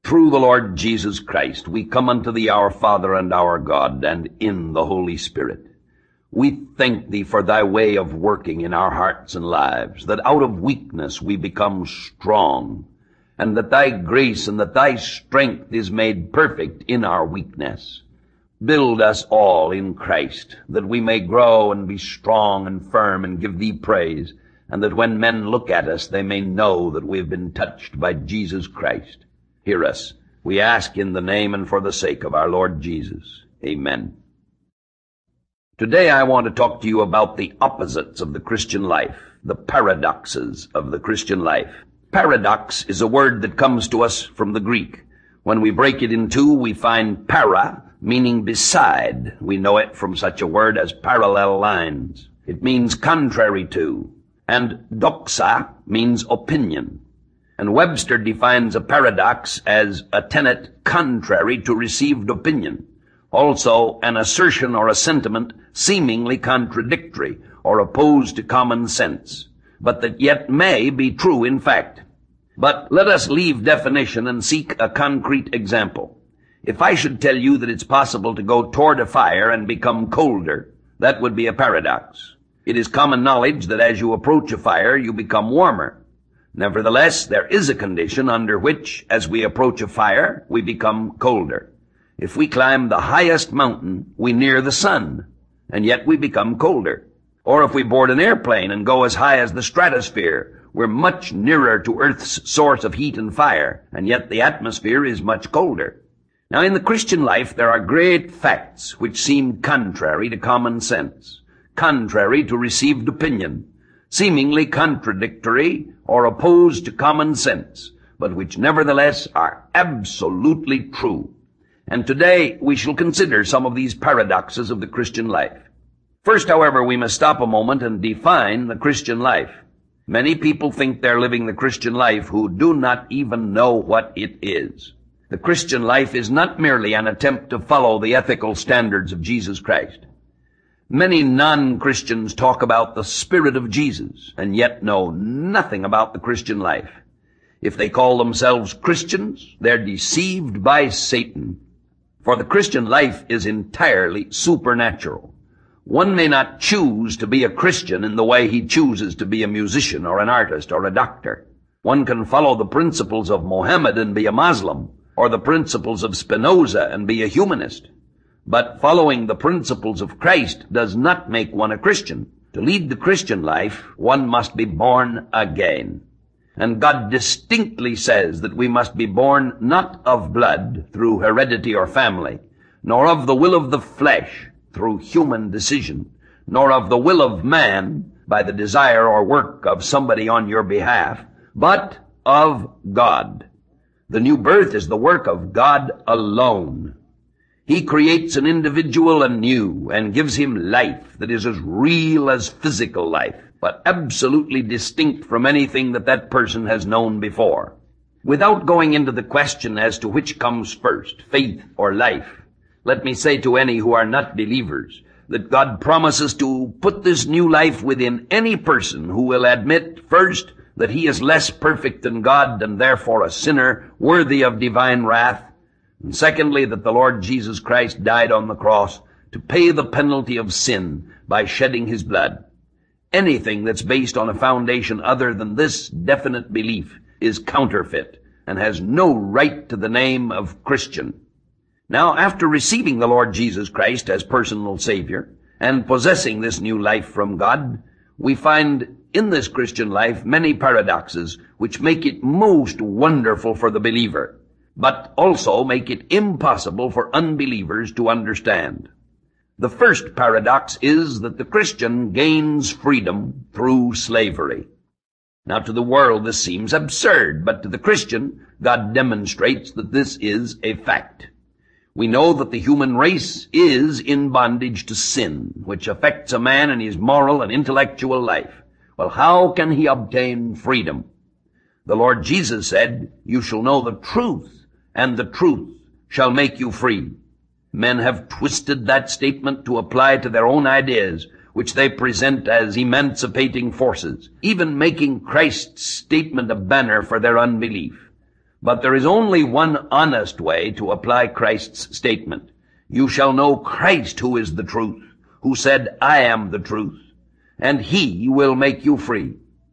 Through the Lord Jesus Christ, we come unto thee, our Father and our God, and in the Holy Spirit. We thank thee for thy way of working in our hearts and lives, that out of weakness we become strong, and that thy grace and that thy strength is made perfect in our weakness. Build us all in Christ, that we may grow and be strong and firm and give thee praise, and that when men look at us, they may know that we have been touched by Jesus Christ. Hear us, we ask in the name and for the sake of our Lord Jesus. Amen. Today I want to talk to you about the opposites of the Christian life, the paradoxes of the Christian life. Paradox is a word that comes to us from the Greek. When we break it in two, we find para, meaning beside. We know it from such a word as parallel lines. It means contrary to. And doxa means opinion. And Webster defines a paradox as a tenet contrary to received opinion. Also, an assertion or a sentiment seemingly contradictory or opposed to common sense, but that yet may be true in fact. But let us leave definition and seek a concrete example. If I should tell you that it's possible to go toward a fire and become colder, that would be a paradox. It is common knowledge that as you approach a fire, you become warmer. Nevertheless, there is a condition under which, as we approach a fire, we become colder. If we climb the highest mountain, we near the sun, and yet we become colder. Or if we board an airplane and go as high as the stratosphere, we're much nearer to Earth's source of heat and fire, and yet the atmosphere is much colder. Now, in the Christian life, there are great facts which seem contrary to common sense, contrary to received opinion, seemingly contradictory or opposed to common sense, but which nevertheless are absolutely true. And today we shall consider some of these paradoxes of the Christian life. First, however, we must stop a moment and define the Christian life. Many people think they're living the Christian life who do not even know what it is. The Christian life is not merely an attempt to follow the ethical standards of Jesus Christ. Many non-Christians talk about the Spirit of Jesus and yet know nothing about the Christian life. If they call themselves Christians, they're deceived by Satan. For the Christian life is entirely supernatural. One may not choose to be a Christian in the way he chooses to be a musician or an artist or a doctor. One can follow the principles of Mohammed and be a Muslim, or the principles of Spinoza and be a humanist. But following the principles of Christ does not make one a Christian. To lead the Christian life, one must be born again. And God distinctly says that we must be born not of blood through heredity or family, nor of the will of the flesh through human decision, nor of the will of man by the desire or work of somebody on your behalf, but of God. The new birth is the work of God alone. He creates an individual anew and gives him life that is as real as physical life, but absolutely distinct from anything that person has known before. Without going into the question as to which comes first, faith or life, let me say to any who are not believers that God promises to put this new life within any person who will admit first that he is less perfect than God and therefore a sinner worthy of divine wrath, and secondly, that the Lord Jesus Christ died on the cross to pay the penalty of sin by shedding his blood. Anything that's based on a foundation other than this definite belief is counterfeit and has no right to the name of Christian. Now, after receiving the Lord Jesus Christ as personal Savior and possessing this new life from God, we find in this Christian life many paradoxes which make it most wonderful for the believer, but also make it impossible for unbelievers to understand. The first paradox is that the Christian gains freedom through slavery. Now, to the world this seems absurd, but to the Christian, God demonstrates that this is a fact. We know that the human race is in bondage to sin, which affects a man in his moral and intellectual life. Well, how can he obtain freedom? The Lord Jesus said, "You shall know the truth, and the truth shall make you free." Men have twisted that statement to apply to their own ideas, which they present as emancipating forces, even making Christ's statement a banner for their unbelief. But there is only one honest way to apply Christ's statement. You shall know Christ, who is the truth, who said, I am the truth, and he will make you free.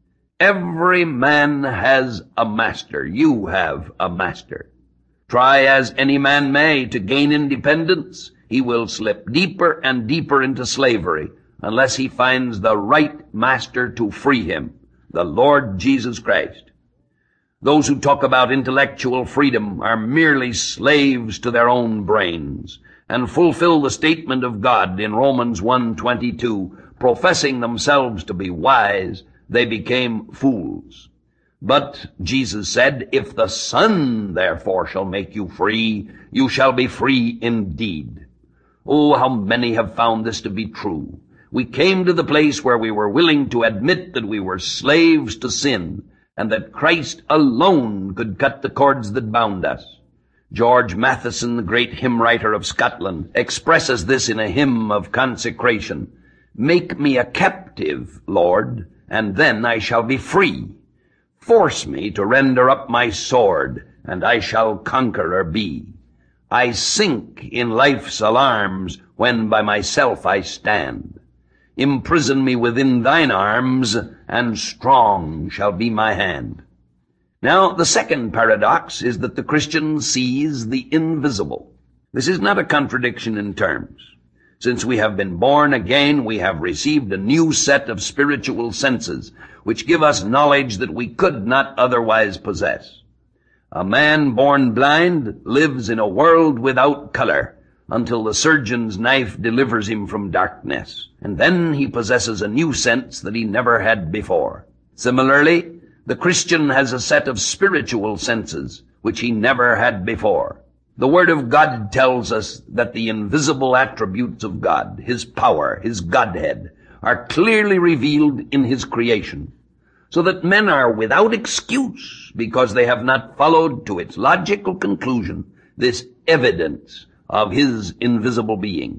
Every man has a master. You have a master. Try as any man may to gain independence, he will slip deeper and deeper into slavery unless he finds the right master to free him, the Lord Jesus Christ. Those who talk about intellectual freedom are merely slaves to their own brains and fulfill the statement of God in Romans 1:22, professing themselves to be wise, they became fools. But Jesus said, if the Son therefore shall make you free, you shall be free indeed. Oh, how many have found this to be true. We came to the place where we were willing to admit that we were slaves to sin, and that Christ alone could cut the cords that bound us. George Matheson, the great hymn writer of Scotland, expresses this in a hymn of consecration. Make me a captive, Lord, and then I shall be free. Force me to render up my sword, and I shall conqueror be. I sink in life's alarms when by myself I stand. Imprison me within thine arms, and strong shall be my hand. Now, the second paradox is that the Christian sees the invisible. This is not a contradiction in terms. Since we have been born again, we have received a new set of spiritual senses, which give us knowledge that we could not otherwise possess. A man born blind lives in a world without color until the surgeon's knife delivers him from darkness, and then he possesses a new sense that he never had before. Similarly, the Christian has a set of spiritual senses which he never had before. The Word of God tells us that the invisible attributes of God, His power, His Godhead, are clearly revealed in His creation, so that men are without excuse because they have not followed to its logical conclusion this evidence of His invisible being.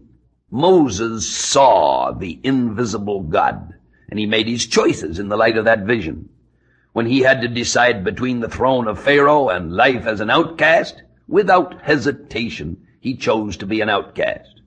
Moses saw the invisible God, and he made his choices in the light of that vision. When he had to decide between the throne of Pharaoh and life as an outcast, without hesitation, he chose to be an outcast.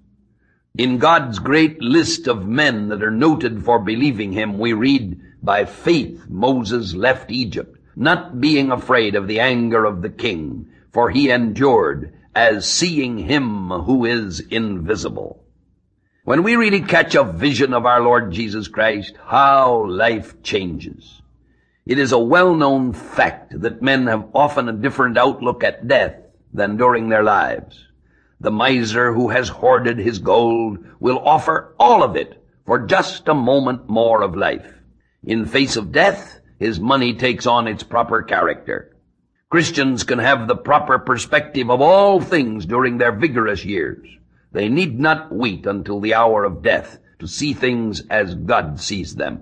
In God's great list of men that are noted for believing Him, we read, by faith Moses left Egypt, not being afraid of the anger of the king, for he endured as seeing Him who is invisible. When we really catch a vision of our Lord Jesus Christ, how life changes. It is a well-known fact that men have often a different outlook at death than during their lives. The miser who has hoarded his gold will offer all of it for just a moment more of life. In face of death, his money takes on its proper character. Christians can have the proper perspective of all things during their vigorous years. They need not wait until the hour of death to see things as God sees them.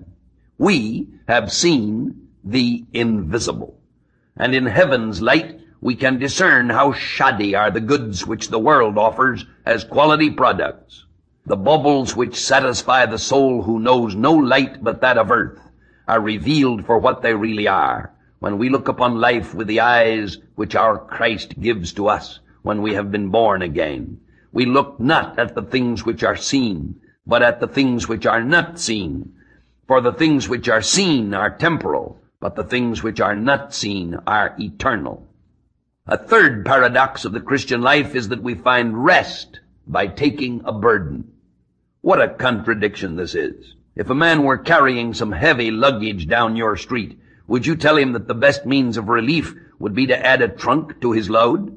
We have seen the invisible, and in heaven's light we can discern how shoddy are the goods which the world offers as quality products. The bubbles which satisfy the soul who knows no light but that of earth are revealed for what they really are when we look upon life with the eyes which our Christ gives to us when we have been born again. We look not at the things which are seen, but at the things which are not seen. For the things which are seen are temporal, but the things which are not seen are eternal. A third paradox of the Christian life is that we find rest by taking a burden. What a contradiction this is. If a man were carrying some heavy luggage down your street, would you tell him that the best means of relief would be to add a trunk to his load?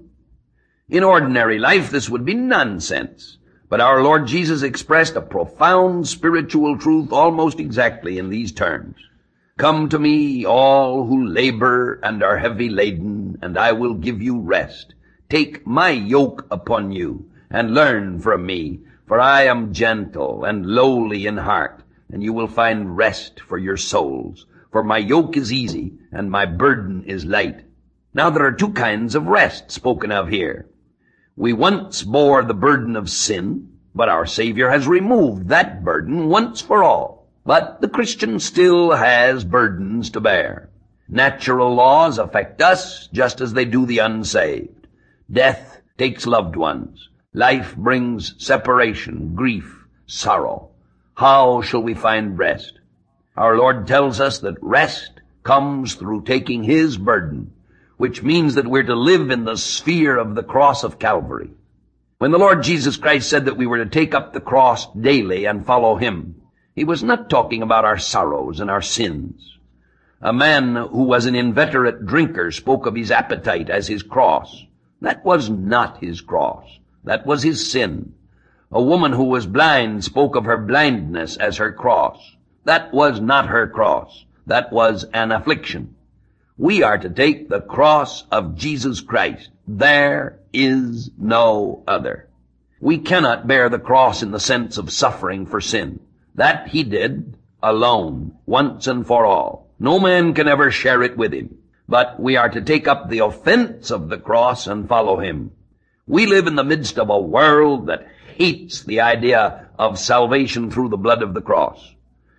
In ordinary life, this would be nonsense. But our Lord Jesus expressed a profound spiritual truth almost exactly in these terms. Come to me, all who labor and are heavy laden, and I will give you rest. Take my yoke upon you, and learn from me, for I am gentle and lowly in heart, and you will find rest for your souls. For my yoke is easy, and my burden is light. Now there are two kinds of rest spoken of here. We once bore the burden of sin, but our Savior has removed that burden once for all. But the Christian still has burdens to bear. Natural laws affect us just as they do the unsaved. Death takes loved ones. Life brings separation, grief, sorrow. How shall we find rest? Our Lord tells us that rest comes through taking His burden, which means that we're to live in the sphere of the cross of Calvary. When the Lord Jesus Christ said that we were to take up the cross daily and follow Him, He was not talking about our sorrows and our sins. A man who was an inveterate drinker spoke of his appetite as his cross. That was not his cross. That was his sin. A woman who was blind spoke of her blindness as her cross. That was not her cross. That was an affliction. We are to take the cross of Jesus Christ. There is no other. We cannot bear the cross in the sense of suffering for sin. That He did alone, once and for all. No man can ever share it with Him. But we are to take up the offense of the cross and follow Him. We live in the midst of a world that hates the idea of salvation through the blood of the cross.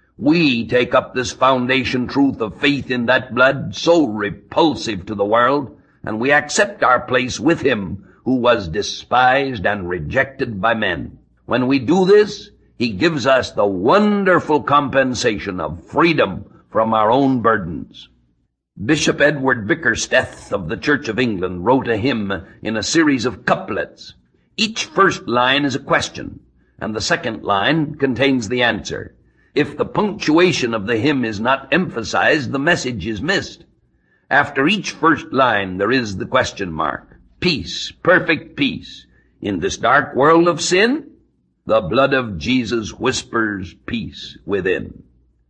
We take up this foundation truth of faith in that blood, so repulsive to the world, and we accept our place with Him who was despised and rejected by men. When we do this, He gives us the wonderful compensation of freedom from our own burdens. Bishop Edward Bickersteth of the Church of England wrote a hymn in a series of couplets. Each first line is a question, and the second line contains the answer. If the punctuation of the hymn is not emphasized, the message is missed. After each first line, there is the question mark. Peace, perfect peace. In this dark world of sin, the blood of Jesus whispers peace within.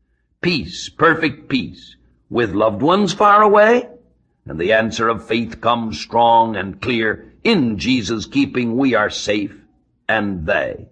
Peace, perfect peace. With loved ones far away? And the answer of faith comes strong and clear. In Jesus' keeping we are safe, and they.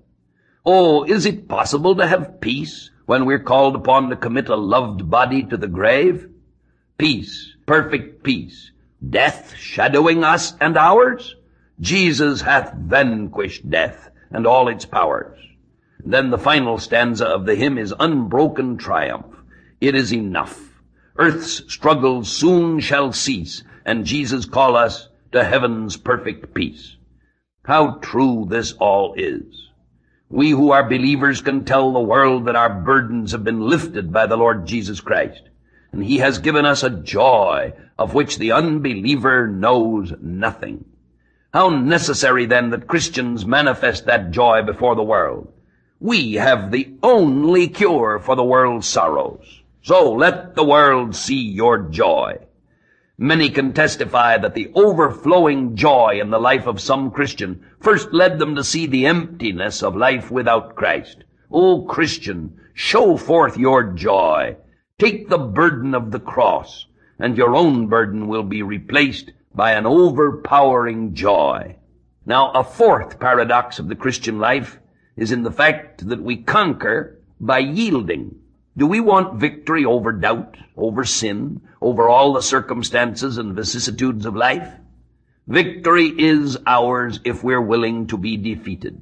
Oh, is it possible to have peace when we're called upon to commit a loved body to the grave? Peace, perfect peace. Death shadowing us and ours? Jesus hath vanquished death and all its powers. Then the final stanza of the hymn is unbroken triumph. It is enough. Earth's struggles soon shall cease, and Jesus call us to heaven's perfect peace. How true this all is. We who are believers can tell the world that our burdens have been lifted by the Lord Jesus Christ, and He has given us a joy of which the unbeliever knows nothing. How necessary then that Christians manifest that joy before the world. We have the only cure for the world's sorrows. So let the world see your joy. Many can testify that the overflowing joy in the life of some Christian first led them to see the emptiness of life without Christ. O Christian, show forth your joy. Take the burden of the cross, and your own burden will be replaced by an overpowering joy. Now, a fourth paradox of the Christian life is in the fact that we conquer by yielding. Do we want victory over doubt, over sin, over all the circumstances and vicissitudes of life? Victory is ours if we're willing to be defeated.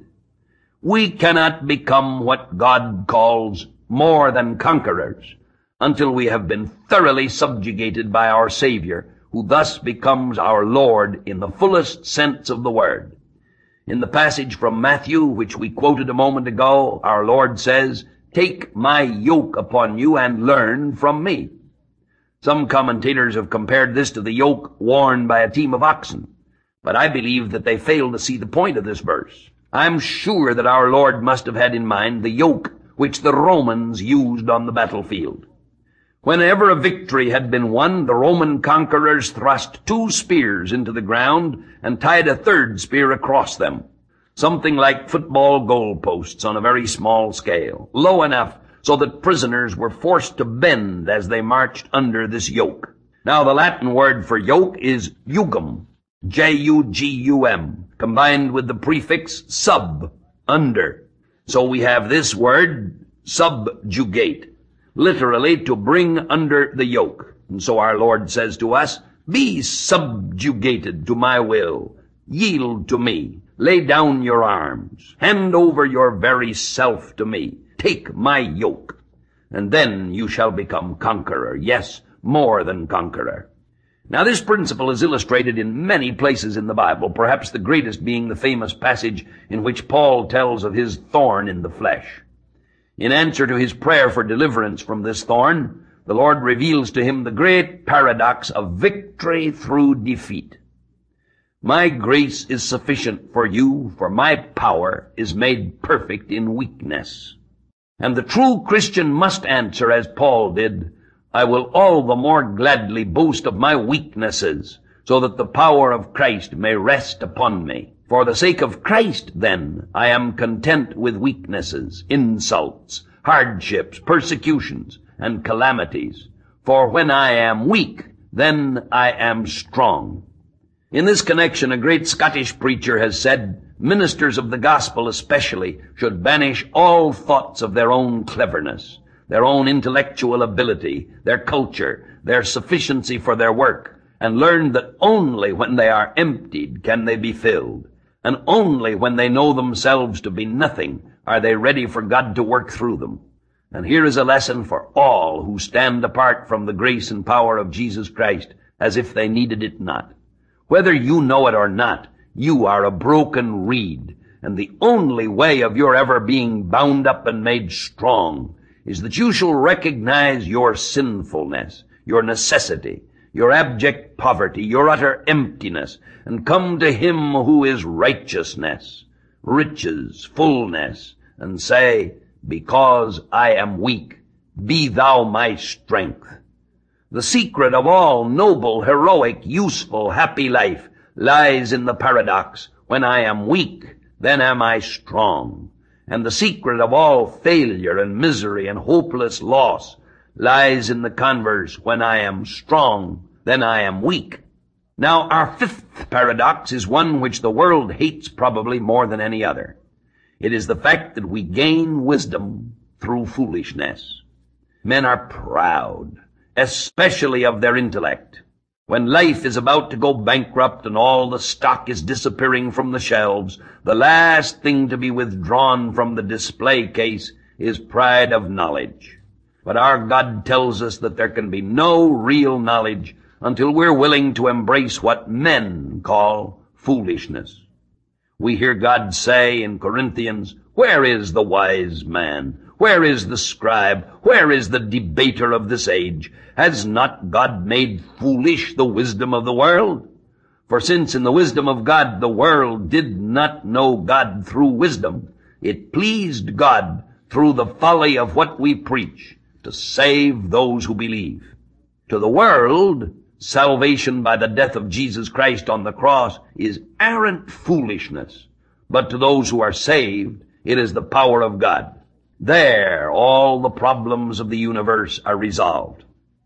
We cannot become what God calls more than conquerors until we have been thoroughly subjugated by our Savior, who thus becomes our Lord in the fullest sense of the word. In the passage from Matthew, which we quoted a moment ago, our Lord says, "Take my yoke upon you and learn from me." Some commentators have compared this to the yoke worn by a team of oxen, but I believe that they fail to see the point of this verse. I'm sure that our Lord must have had in mind the yoke which the Romans used on the battlefield. Whenever a victory had been won, the Roman conquerors thrust 2 spears into the ground and tied a 3rd spear across them. Something like football goalposts on a very small scale, low enough so that prisoners were forced to bend as they marched under this yoke. Now, the Latin word for yoke is jugum, J-U-G-U-M, combined with the prefix sub, under. So we have this word, subjugate, literally to bring under the yoke. And so our Lord says to us, be subjugated to my will, yield to me. Lay down your arms. Hand over your very self to me. Take my yoke. And then you shall become conqueror. Yes, more than conqueror. Now this principle is illustrated in many places in the Bible, perhaps the greatest being the famous passage in which Paul tells of his thorn in the flesh. In answer to his prayer for deliverance from this thorn, the Lord reveals to him the great paradox of victory through defeat. My grace is sufficient for you, for my power is made perfect in weakness. And the true Christian must answer as Paul did, I will all the more gladly boast of my weaknesses, so that the power of Christ may rest upon me. For the sake of Christ, then, I am content with weaknesses, insults, hardships, persecutions, and calamities. For when I am weak, then I am strong. In this connection, a great Scottish preacher has said, ministers of the gospel especially should banish all thoughts of their own cleverness, their own intellectual ability, their culture, their sufficiency for their work, and learn that only when they are emptied can they be filled, and only when they know themselves to be nothing are they ready for God to work through them. And here is a lesson for all who stand apart from the grace and power of Jesus Christ as if they needed it not. Whether you know it or not, you are a broken reed, and the only way of your ever being bound up and made strong is that you shall recognize your sinfulness, your necessity, your abject poverty, your utter emptiness, and come to him who is righteousness, riches, fullness, and say, because I am weak, be thou my strength. The secret of all noble, heroic, useful, happy life lies in the paradox, when I am weak, then am I strong. And the secret of all failure and misery and hopeless loss lies in the converse, when I am strong, then I am weak. Now, our fifth paradox is one which the world hates probably more than any other. It is the fact that we gain wisdom through foolishness. Men are proud, especially of their intellect. When life is about to go bankrupt and all the stock is disappearing from the shelves, the last thing to be withdrawn from the display case is pride of knowledge. But our God tells us that there can be no real knowledge until we're willing to embrace what men call foolishness. We hear God say in Corinthians, where is the wise man? Where is the scribe? Where is the debater of this age? Has not God made foolish the wisdom of the world? For since in the wisdom of God the world did not know God through wisdom, it pleased God through the folly of what we preach to save those who believe. To the world, salvation by the death of Jesus Christ on the cross is arrant foolishness, but to those who are saved, it is the power of God. There, all the problems of the universe are resolved.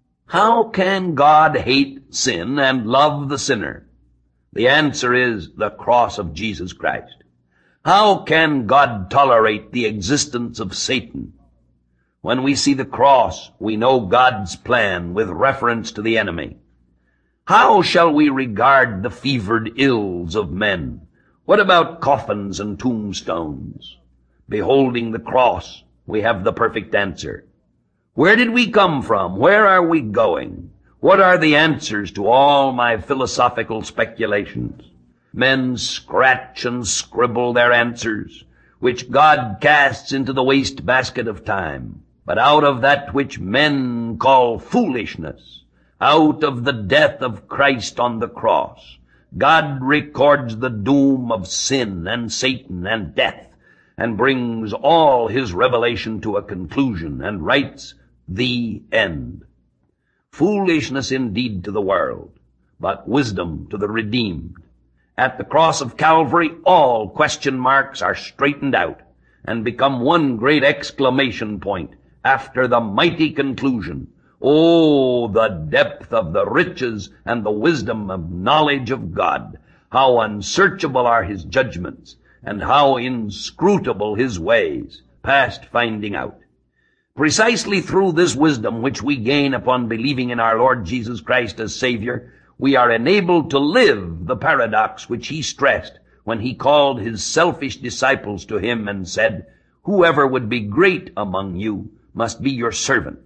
How can God hate sin and love the sinner? The answer is the cross of Jesus Christ. How can God tolerate the existence of Satan? When we see the cross, we know God's plan with reference to the enemy. How shall we regard the fevered ills of men? What about coffins and tombstones? Beholding the cross, we have the perfect answer. Where did we come from? Where are we going? What are the answers to all my philosophical speculations? Men scratch and scribble their answers, which God casts into the wastebasket of time. But out of that which men call foolishness, out of the death of Christ on the cross, God records the doom of sin and Satan and death, and brings all his revelation to a conclusion, and writes, the end. Foolishness indeed to the world, but wisdom to the redeemed. At the cross of Calvary, all question marks are straightened out, and become one great exclamation point after the mighty conclusion, oh, the depth of the riches and the wisdom of knowledge of God! How unsearchable are his judgments, and how inscrutable his ways, past finding out. Precisely through this wisdom which we gain upon believing in our Lord Jesus Christ as Savior, we are enabled to live the paradox which he stressed when he called his selfish disciples to him and said, whoever would be great among you must be your servant,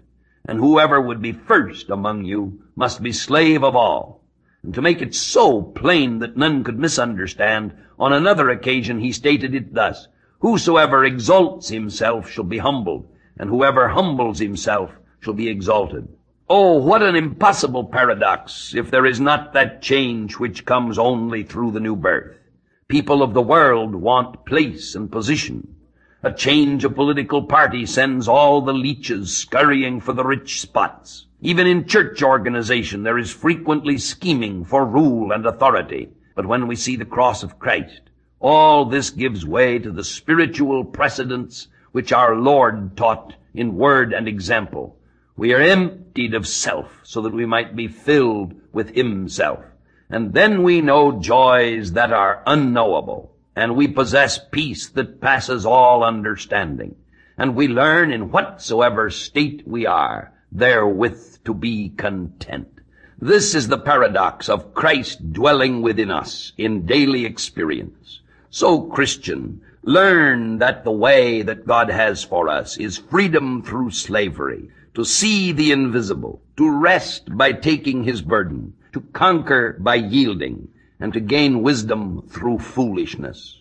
and whoever would be first among you must be slave of all. And to make it so plain that none could misunderstand, on another occasion he stated it thus: Whosoever exalts himself shall be humbled, and whoever humbles himself shall be exalted. Oh, what an impossible paradox if there is not that change which comes only through the new birth. People of the world want place and position. A change of political party sends all the leeches scurrying for the rich spots. Even in church organization there is frequently scheming for rule and authority. But when we see the cross of Christ, all this gives way to the spiritual precedents which our Lord taught in word and example. We are emptied of self so that we might be filled with himself. And then we know joys that are unknowable, and we possess peace that passes all understanding. And we learn in whatsoever state we are, therewith to be content. This is the paradox of Christ dwelling within us in daily experience. So, Christian, learn that the way that God has for us is freedom through slavery, to see the invisible, to rest by taking his burden, to conquer by yielding, and to gain wisdom through foolishness.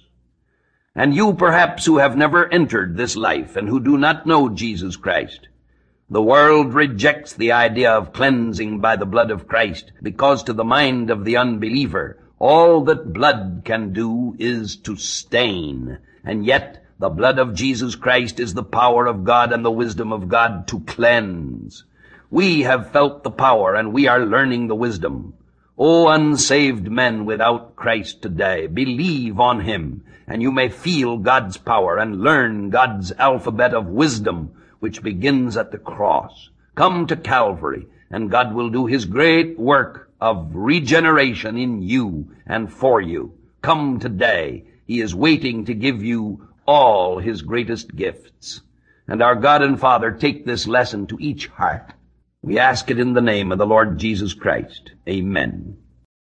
And you perhaps who have never entered this life and who do not know Jesus Christ, the world rejects the idea of cleansing by the blood of Christ, because to the mind of the unbeliever, all that blood can do is to stain, and yet the blood of Jesus Christ is the power of God and the wisdom of God to cleanse. We have felt the power, and we are learning the wisdom. O unsaved men without Christ today, believe on him, and you may feel God's power and learn God's alphabet of wisdom, which begins at the cross. Come to Calvary, and God will do his great work of regeneration in you and for you. Come today. He is waiting to give you all his greatest gifts. And our God and Father, take this lesson to each heart. We ask it in the name of the Lord Jesus Christ. Amen.